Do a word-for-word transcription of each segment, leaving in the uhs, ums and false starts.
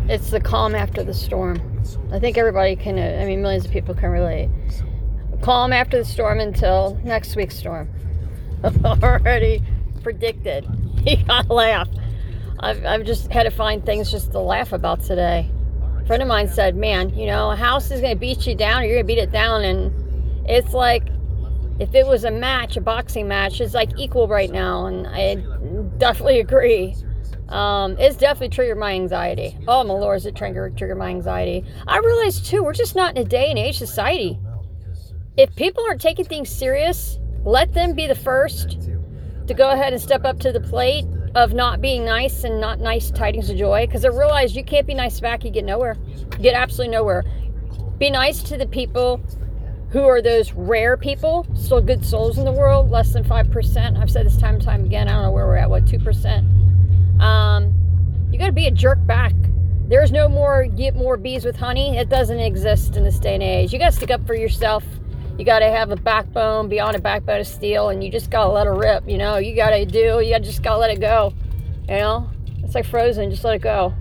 It's the calm after the storm. I think everybody can, I mean, millions of people can relate. Calm after the storm until next week's storm. Already predicted. You gotta laugh. I've, I've just had to find things just to laugh about today. A friend of mine said, man, you know, a house is going to beat you down or you're going to beat it down. And it's like, if it was a match, a boxing match, it's like equal right now. And I definitely agree. Um, it's definitely triggered my anxiety. Oh, my Lord, it triggered, triggered my anxiety. I realize, too, we're just not in a day and age society. If people aren't taking things serious, let them be the first to go ahead and step up to the plate of not being nice and not nice tidings of joy. Because I realize you can't be nice back, you get nowhere. You get absolutely nowhere. Be nice to the people who are those rare people, still good souls in the world, less than five percent. I've said this time and time again. I don't know where we're at, what, two percent? Um, you got to be a jerk back. There's no more get more bees with honey. It doesn't exist in this day and age. You got to stick up for yourself. You got to have a backbone beyond a backbone of steel, and you just got to let it rip. You know, you got to do, you just got to let it go. You know, it's like Frozen, just let it go.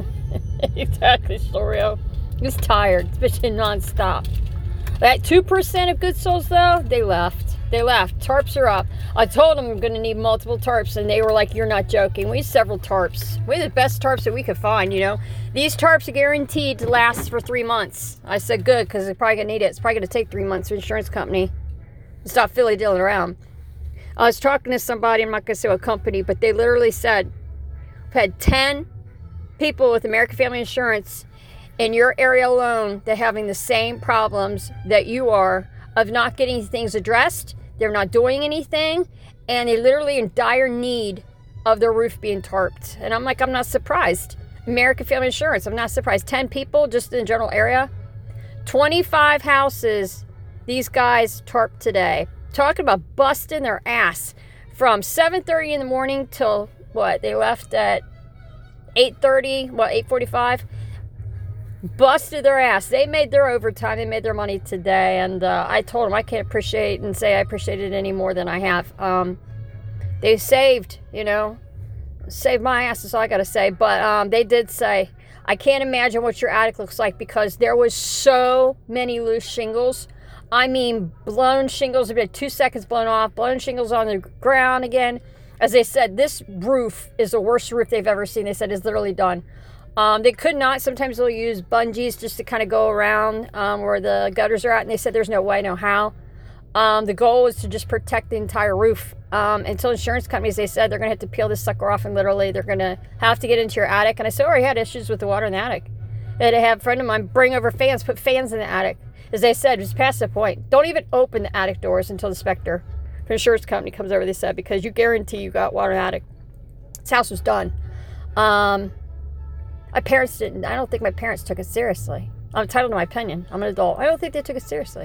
Exactly, Storio. He's tired, especially nonstop. That two percent of good souls, though, they left. They left. Tarps are up. I told them I'm going to need multiple tarps, and they were like, you're not joking. We have several tarps. We have the best tarps that we could find, you know. These tarps are guaranteed to last for three months. I said, good, because they're probably going to need it. It's probably going to take three months for insurance company to stop filly-dealing around. I was talking to somebody, I'm not going to say what company, but they literally said, I've had ten people with American Family Insurance in your area alone that are having the same problems that you are of not getting things addressed. They're not doing anything, and they're literally in dire need of their roof being tarped. And I'm like, I'm not surprised. American Family Insurance, I'm not surprised. ten people just in the general area. twenty-five houses these guys tarped today. Talking about busting their ass from seven thirty in the morning till, what, they left at eight thirty, what, eight forty-five? Busted their ass. They made their overtime. They made their money today. And uh, I told them I can't appreciate and say I appreciate it any more than I have. Um, they saved, you know, saved my ass is all I got to say. But um, they did say, I can't imagine what your attic looks like because there was so many loose shingles. I mean, blown shingles, about two seconds blown off, blown shingles on the ground again. As they said, this roof is the worst roof they've ever seen. They said it's literally done. Um, they could not. Sometimes they'll use bungees just to kind of go around um, where the gutters are at. And they said there's no way, no how. Um, the goal is to just protect the entire roof. Um, until insurance companies, they said they're going to have to peel this sucker off. And literally, they're going to have to get into your attic. And I said, oh, I had issues with the water in the attic. They had to have a friend of mine bring over fans, put fans in the attic. As they said, just past the point. Don't even open the attic doors until the inspector for the insurance company comes over, they said, because you guarantee you got water in the attic. This house was done. Um... My parents didn't. I don't think my parents took it seriously. I'm entitled to my opinion. I'm an adult. I don't think they took it seriously.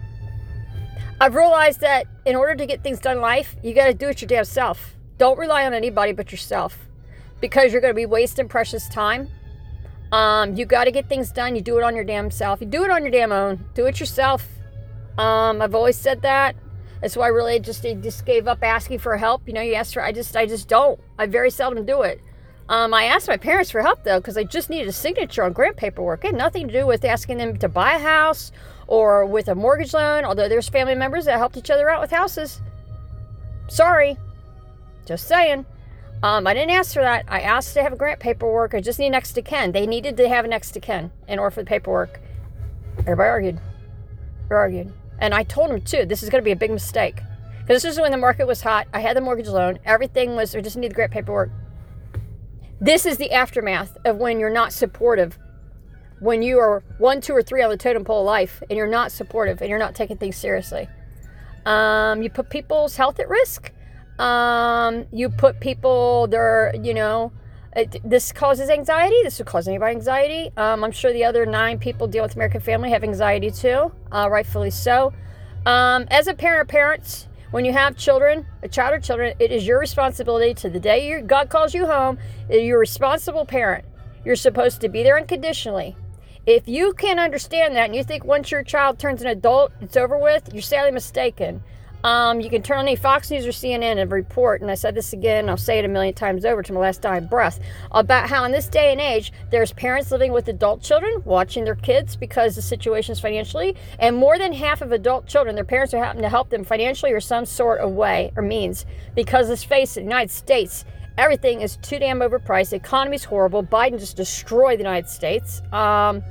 I've realized that in order to get things done in life, you got to do it your damn self. Don't rely on anybody but yourself, because you're going to be wasting precious time. Um, you got to get things done. You do it on your damn self. You do it on your damn own. Do it yourself. Um, I've always said that. That's why I really just just gave up asking for help. You know, you ask for. I just I just don't. I very seldom do it. Um, I asked my parents for help, though, because I just needed a signature on grant paperwork. It had nothing to do with asking them to buy a house or with a mortgage loan, although there's family members that helped each other out with houses. Sorry. Just saying. Um, I didn't ask for that. I asked to have a grant paperwork. I just need next to kin. They needed to have next to kin in order for the paperwork. Everybody argued. They argued. And I told them, too, this is going to be a big mistake. Because this is when the market was hot. I had the mortgage loan. Everything was, I just need the grant paperwork. This is the aftermath of when you're not supportive. When you are one, two, or three on the totem pole of life, and you're not supportive, and you're not taking things seriously. Um, you put people's health at risk. Um, you put people, their, you know, it, this causes anxiety. This would cause anybody anxiety. Um, I'm sure the other nine people dealing with American Family have anxiety too, uh, rightfully so. Um, as a parent or parents, when you have children, a child or children, it is your responsibility to the day you, God calls you home. You're a responsible parent. You're supposed to be there unconditionally. If you can't understand that and you think once your child turns an adult, it's over with, you're sadly mistaken. Um, you can turn on any Fox News or C N N and report, and I said this again, I'll say it a million times over to my last dying breath, about how in this day and age, there's parents living with adult children, watching their kids because the situation is financially, and more than half of adult children, their parents are having to help them financially or some sort of way or means. Because let's face it, the United States, everything is too damn overpriced. The economy's horrible. Biden just destroyed the United States. Um,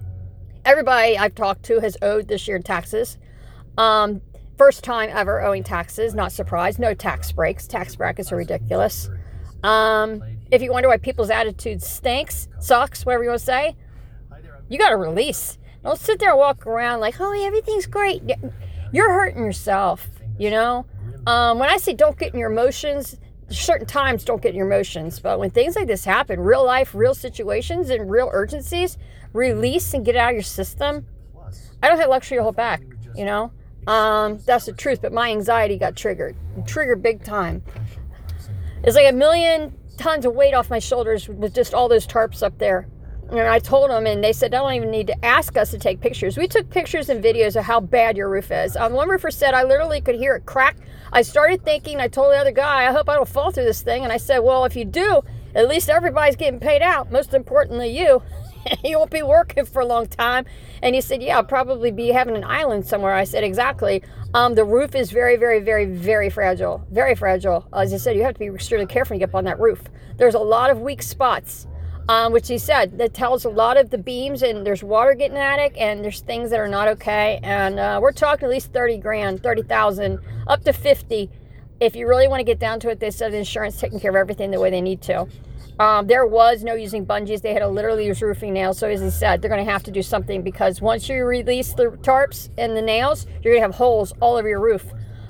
everybody I've talked to has owed this year in taxes. Um, First time ever owing taxes, not surprised. No tax breaks. Tax brackets are ridiculous. Um, if you wonder why people's attitude stinks, sucks, whatever you want to say, you got to release. Don't sit there and walk around like, oh, everything's great. You're hurting yourself, you know? Um, when I say don't get in your emotions, certain times don't get in your emotions. But when things like this happen, real life, real situations, and real urgencies, release and get out of your system. I don't have luxury to hold back, you know? Um, that's the truth, but my anxiety got triggered. Triggered big time. It's like a million tons of weight off my shoulders with just all those tarps up there. And I told them, and they said, I don't even need to ask us to take pictures. We took pictures and videos of how bad your roof is. Um, one roofer said, I literally could hear it crack. I started thinking, I told the other guy, I hope I don't fall through this thing. And I said, well, if you do, at least everybody's getting paid out. Most importantly, you. You won't be working for a long time. And he said, yeah, I'll probably be having an island somewhere. I said, exactly. Um, the roof is very, very, very, very fragile. Very fragile. As I said, you have to be extremely careful when you get up on that roof. There's a lot of weak spots, um, which he said, that tells a lot of the beams, and there's water getting in the attic, and there's things that are not okay. And uh, we're talking at least thirty grand, thirty thousand, up to fifty. If you really want to get down to it, they said insurance taking care of everything the way they need to. Um, there was no using bungees. They had to literally use roofing nails. So as he said, they're going to have to do something, because once you release the tarps and the nails, you're going to have holes all over your roof.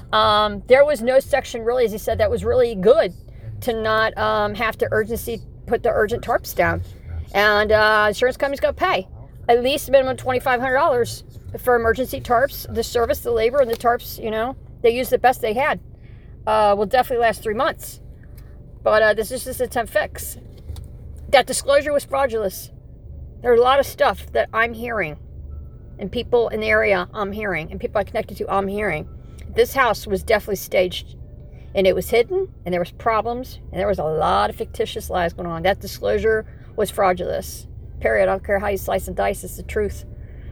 Um, there was no section really, as he said, that was really good to not um, have to urgency put the urgent tarps down. And uh, insurance company's going to pay at least a minimum twenty-five hundred dollars for emergency tarps. The service, the labor, and the tarps, you know, they used the best they had. Uh, will definitely last three months. But uh, this is just a temp fix. That disclosure was fraudulent. There's a lot of stuff that I'm hearing, and people in the area I'm hearing, and people I connected to I'm hearing. This house was definitely staged, and it was hidden, and there was problems, and there was a lot of fictitious lies going on. That disclosure was fraudulent. Period. I don't care how you slice and dice. It's the truth.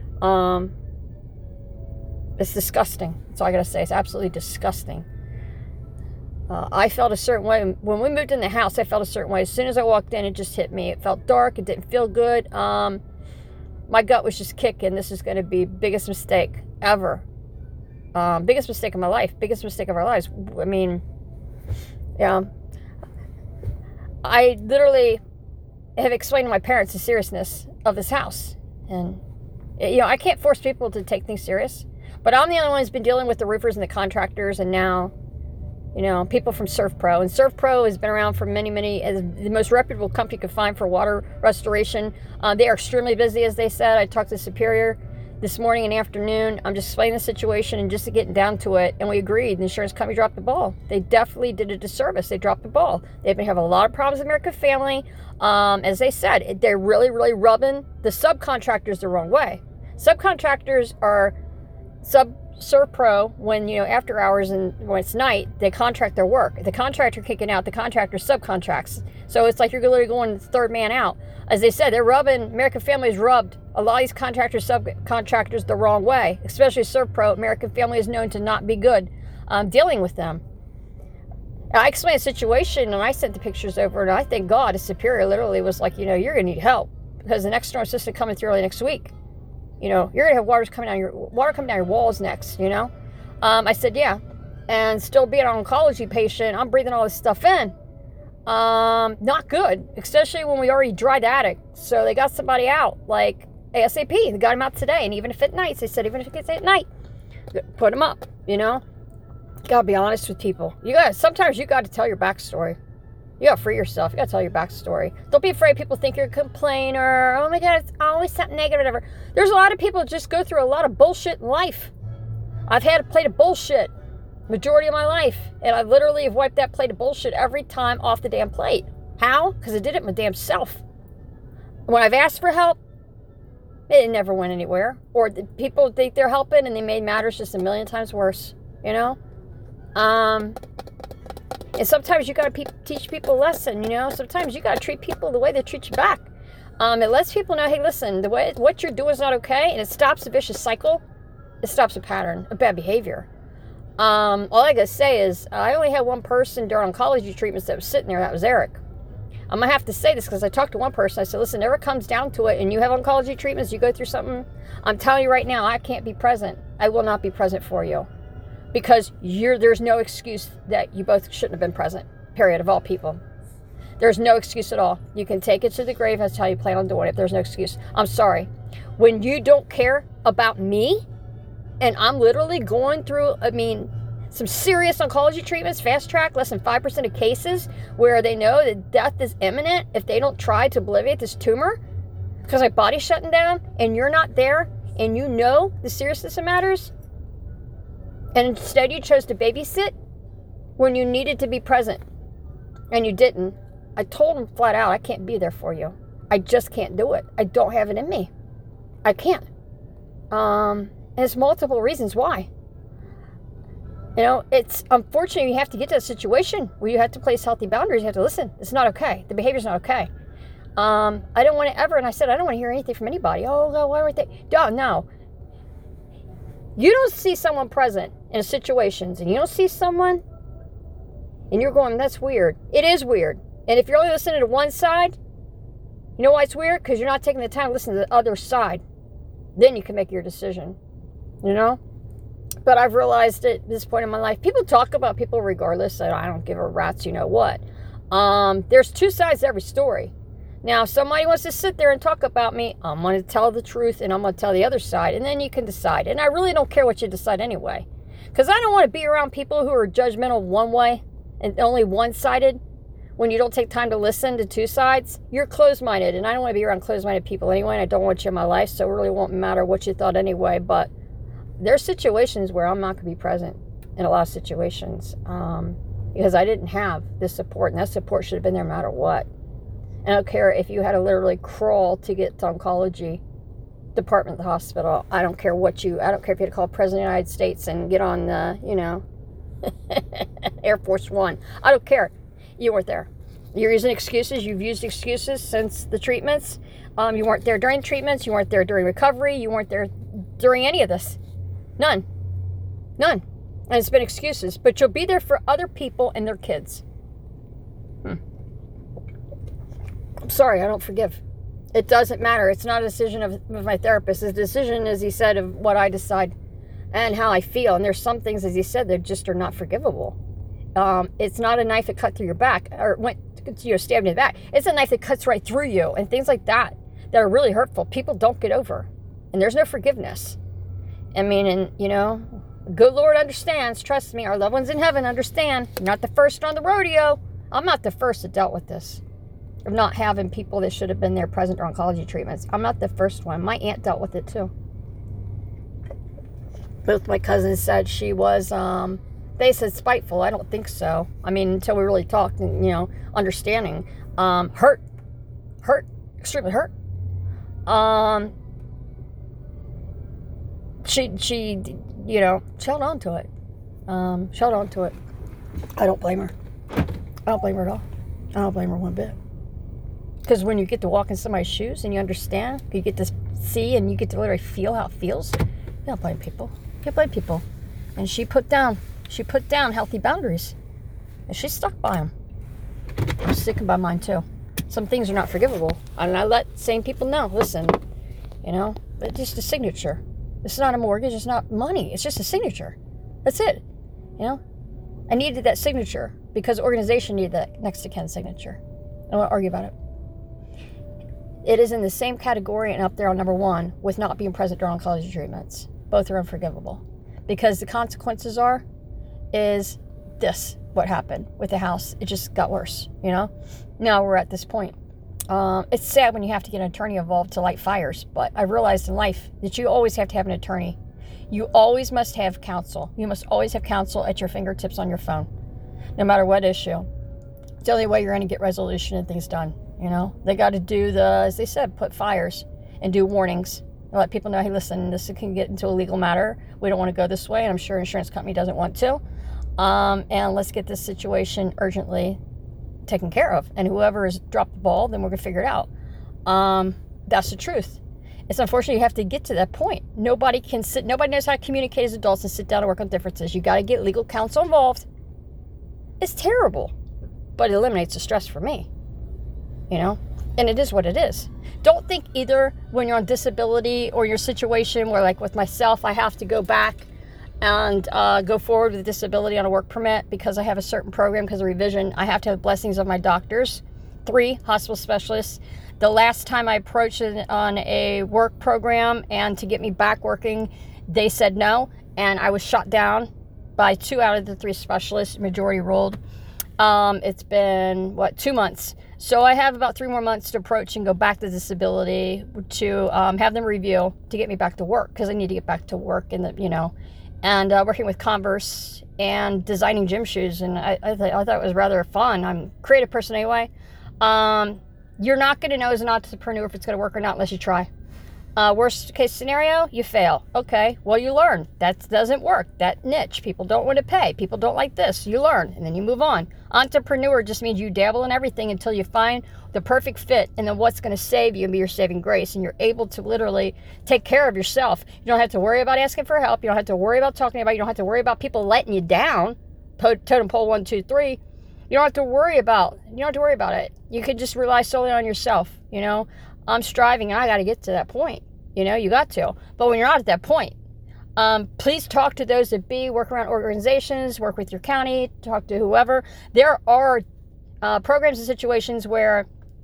Um, it's disgusting. That's all I gotta say. It's absolutely disgusting. Uh, I felt a certain way. When we moved in the house, I felt a certain way. As soon as I walked in, it just hit me. It felt dark. It didn't feel good. Um, my gut was just kicking. This is going to be biggest mistake ever. Um, biggest mistake of my life. Biggest mistake of our lives. I mean, yeah. I literally have explained to my parents the seriousness of this house. And, you know, I can't force people to take things serious. But I'm the only one who's been dealing with the roofers and the contractors, and now... You know, people from ServPro. And ServPro has been around for many, many, as the most reputable company you could find for water restoration. Uh, they are extremely busy, as they said. I talked to Superior this morning and afternoon. I'm just explaining the situation and just getting down to it. And we agreed. The insurance company dropped the ball. They definitely did a disservice. They dropped the ball. They've been having a lot of problems with American Family. Um, as they said, they're really, really rubbing the subcontractors the wrong way. Subcontractors are sub... ServPro, when, you know, after hours and when it's night, they contract their work. The contractor kicking out, the contractor subcontracts. So it's like you're literally going third man out. As they said, they're rubbing, American Family has rubbed a lot of these contractors, subcontractors the wrong way, especially ServPro. American Family is known to not be good um, dealing with them. I explained the situation, and I sent the pictures over, and I thank God, a Superior literally was like, you know, you're going to need help, because the next storm system coming through early next week. You know, you're going to have water coming down your water coming down your walls next, you know. Um, I said, yeah. And still being an oncology patient, I'm breathing all this stuff in. Um, not good, especially when we already dried the attic. So they got somebody out, like ASAP. They got him out today. And even if at night, they said, even if it gets at night, put him up, you know. You got to be honest with people. You got sometimes you got to tell your backstory. You gotta free yourself. You gotta tell your backstory. Don't be afraid people think you're a complainer. Oh my God, it's always something negative, whatever. There's a lot of people that just go through a lot of bullshit in life. I've had a plate of bullshit majority of my life, and I literally have wiped that plate of bullshit every time off the damn plate. How? Because I did it my damn self. When I've asked for help, it never went anywhere. Or the people think they're helping, and they made matters just a million times worse. You know? Um, and sometimes you got to pe- teach people a lesson, you know. Sometimes you got to treat people the way they treat you back. Um, it lets people know, hey, listen, the way what you're doing is not okay, and it stops a vicious cycle. It stops a pattern of bad behavior. Um, all I gotta say is, I only had one person during oncology treatments that was sitting there. That was Eric. I'm gonna have to say this because I talked to one person. I said, listen, if it comes down to it, and you have oncology treatments, you go through something, I'm telling you right now, I can't be present. I will not be present for you. Because you're, there's no excuse that you both shouldn't have been present, period, of all people. There's no excuse at all. You can take it to the grave. That's how you plan on doing it. There's no excuse. I'm sorry. When you don't care about me, and I'm literally going through, I mean, some serious oncology treatments, fast track, less than five percent of cases where they know that death is imminent if they don't try to obliterate this tumor because my body's shutting down, and you're not there, and you know the seriousness of matters, and instead you chose to babysit when you needed to be present, and you didn't. I told him flat out, I can't be there for you. I just can't do it. I don't have it in me. I can't. Um, and there's multiple reasons why. You know, it's unfortunate you have to get to a situation where you have to place healthy boundaries. You have to listen. It's not okay. The behavior's not okay. Um, I don't want to ever, and I said, I don't want to hear anything from anybody. Oh, no, why weren't they? No, no. You don't see someone present in situations, and you don't see someone, and you're going, that's weird. It is weird. And if you're only listening to one side, you know why it's weird? Because you're not taking the time to listen to the other side. Then you can make your decision, you know? But I've realized at this point in my life, people talk about people regardless. So I don't give a rat's you know what. Um, there's two sides to every story. Now, if somebody wants to sit there and talk about me, I'm going to tell the truth, and I'm going to tell the other side, and then you can decide. And I really don't care what you decide anyway. Because I don't want to be around people who are judgmental one way and only one-sided. When you don't take time to listen to two sides, you're closed-minded, and I don't want to be around closed-minded people anyway, and I don't want you in my life, so it really won't matter what you thought anyway. But there's situations where I'm not going to be present in a lot of situations um, because I didn't have this support, and that support should have been there no matter what. And I don't care if you had to literally crawl to get to oncology department of the hospital. I don't care what you, I don't care if you had to call President of the United States and get on the, you know, Air Force One. I don't care. You weren't there. You're using excuses. You've used excuses since the treatments. Um, you weren't there during treatments. You weren't there during recovery. You weren't there during any of this. None. None. And it's been excuses. But you'll be there for other people and their kids. Hmm. I'm sorry, I don't forgive. It doesn't matter. It's not a decision of, of my therapist. It's a decision, as he said, of what I decide and how I feel. And there's some things, as he said, that just are not forgivable. Um, it's not a knife that cut through your back or went, you know, stabbed in the back. It's a knife that cuts right through you and things like that that are really hurtful. People don't get over. And there's no forgiveness. I mean, and, you know, good Lord understands. Trust me, our loved ones in heaven understand. You're not the first on the rodeo. I'm not the first that dealt with this. Of not having people that should have been there present during oncology treatments. I'm not the first one. My aunt dealt with it too. Both my cousins said she was, um, they said spiteful. I don't think so. I mean, until we really talked and, you know, understanding. Um, hurt. Hurt. Extremely hurt. Um, she, she, you know, she held on to it. Um, she held on to it. I don't blame her. I don't blame her at all. I don't blame her one bit. Because when you get to walk in somebody's shoes and you understand, you get to see and you get to literally feel how it feels, you don't blame people. You don't blame people. And she put down, she put down healthy boundaries. And she stuck by them. I'm sticking by mine too. Some things are not forgivable. And I let sane people know, listen, you know, it's just a signature. It's not a mortgage, it's not money. It's just a signature. That's it. You know, I needed that signature because the organization needed that next to Ken's signature. I don't want to argue about it. It is in the same category and up there on number one with not being present during oncology treatments. Both are unforgivable. Because the consequences are, is this, what happened with the house. It just got worse, you know? Now we're at this point. Um, it's sad when you have to get an attorney involved to light fires, but I realized in life that you always have to have an attorney. You always must have counsel. You must always have counsel at your fingertips on your phone, no matter what issue. It's the only way you're going to get resolution and things done. You know, they got to do the, as they said, put fires and do warnings. Let people know, hey, listen, this can get into a legal matter. We don't want to go this way, and I'm sure insurance company doesn't want to. Um, and let's get this situation urgently taken care of. And whoever has dropped the ball, then we're going to figure it out. Um, that's the truth. It's unfortunate you have to get to that point. Nobody can sit, nobody knows how to communicate as adults and sit down and work on differences. You got to get legal counsel involved. It's terrible, but it eliminates the stress for me, you know, and it is what it is. Don't think either when you're on disability or your situation where, like with myself, I have to go back and uh, go forward with disability on a work permit because I have a certain program because of revision. I have to have blessings of my doctors, three hospital specialists. The last time I approached it on a work program and to get me back working, they said no, and I was shot down by two out of the three specialists, majority ruled. Um, it's been, what, two months. So I have about three more months to approach and go back to disability to um, have them review to get me back to work because I need to get back to work in the, you know, and uh, working with Converse and designing gym shoes. And I, I, th- I thought it was rather fun. I'm a creative person anyway. Um, you're not going to know as an entrepreneur if it's going to work or not unless you try. Uh, worst case scenario, you fail. Okay, well, you learn. That doesn't work. That niche. People don't want to pay. People don't like this. You learn, and then you move on. Entrepreneur just means you dabble in everything until you find the perfect fit, and then what's going to save you and be your saving grace, and you're able to literally take care of yourself. You don't have to worry about asking for help. You don't have to worry about talking about it. You don't have to worry about people letting you down. Totem pole one, two, three. You don't have to worry about, you don't have to worry about it. You could just rely solely on yourself, you know. I'm striving, and I got to get to that point. You know, you got to. But when you're not at that point, um, please talk to those that be, work around organizations, work with your county, talk to whoever. There are uh, programs and situations where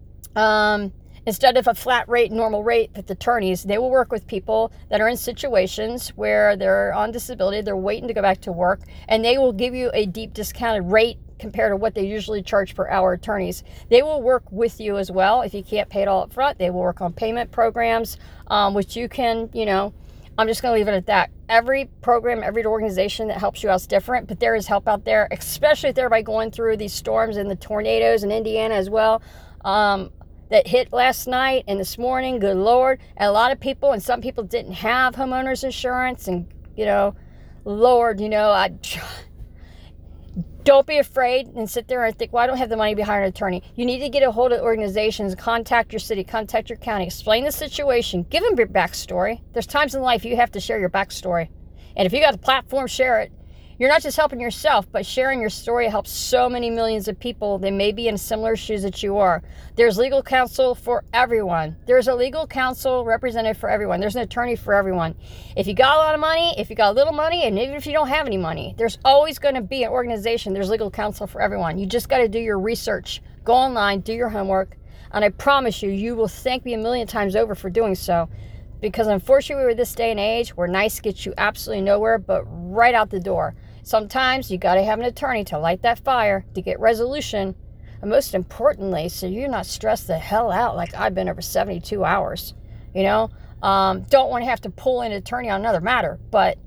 um, instead of a flat rate, normal rate with attorneys, they will work with people that are in situations where they're on disability, they're waiting to go back to work, and they will give you a deep discounted rate compared to what they usually charge per hour attorneys. They will work with you as well. If you can't pay it all up front, they will work on payment programs, um, which you can, you know, I'm just going to leave it at that. Every program, every organization that helps you out is different, but there is help out there, especially with everybody going through these storms and the tornadoes in Indiana as well, um, that hit last night and this morning, good Lord. And a lot of people, and some people didn't have homeowners insurance, and, you know, Lord, you know, I... Don't be afraid and sit there and think, well, I don't have the money to hire an attorney. You need to get a hold of organizations, contact your city, contact your county, explain the situation, give them your backstory. There's times in life you have to share your backstory. And if you got a platform, share it. You're not just helping yourself, but sharing your story helps so many millions of people that may be in similar shoes that you are. There's legal counsel for everyone. There's a legal counsel representative for everyone. There's an attorney for everyone. If you got a lot of money, if you got a little money, and even if you don't have any money, there's always going to be an organization. There's legal counsel for everyone. You just got to do your research. Go online, do your homework, and I promise you, you will thank me a million times over for doing so. Because unfortunately, we're this day and age where nice gets you absolutely nowhere, but right out the door. Sometimes you got to have an attorney to light that fire, to get resolution, and most importantly, so you're not stressed the hell out like I've been over seventy-two hours. You know, um, don't want to have to pull in an attorney on another matter. But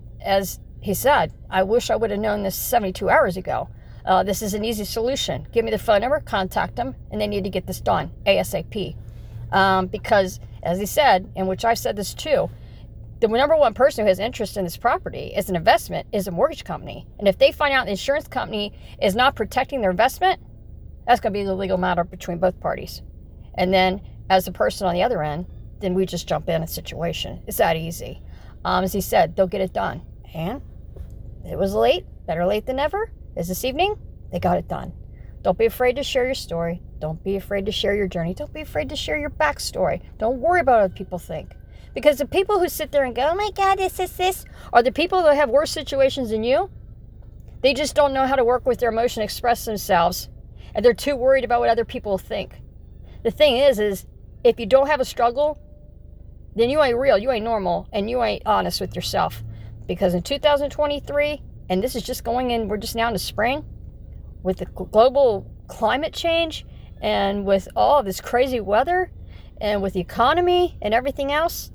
as he said, I wish I would have known this seventy-two hours ago. Uh, this is an easy solution. Give me the phone number, contact them, and they need to get this done ASAP. Um, because, as he said, and which I've said this too, the number one person who has interest in this property as an investment is a mortgage company. And if they find out the insurance company is not protecting their investment, that's going to be the legal matter between both parties. And then as a person on the other end, then we just jump in a situation. It's that easy. Um, as he said, they'll get it done. And it was late, better late than never. As this evening, they got it done. Don't be afraid to share your story. Don't be afraid to share your journey. Don't be afraid to share your backstory. Don't worry about what other people think. Because the people who sit there and go, oh my God, this is this, are the people that have worse situations than you. They just don't know how to work with their emotion, express themselves, and they're too worried about what other people think. The thing is, is if you don't have a struggle, then you ain't real, you ain't normal, and you ain't honest with yourself. Because in two thousand twenty-three, and this is just going in, we're just now into spring, with the global climate change, and with all of this crazy weather, and with the economy and everything else,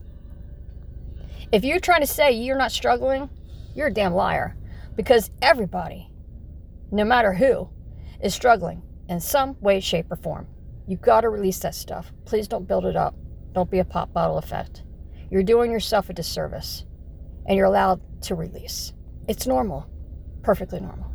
if you're trying to say you're not struggling, you're a damn liar. Because everybody, no matter who, is struggling in some way, shape, or form. You've got to release that stuff. Please don't build it up. Don't be a pop bottle effect. You're doing yourself a disservice, and you're allowed to release. It's normal. Perfectly normal.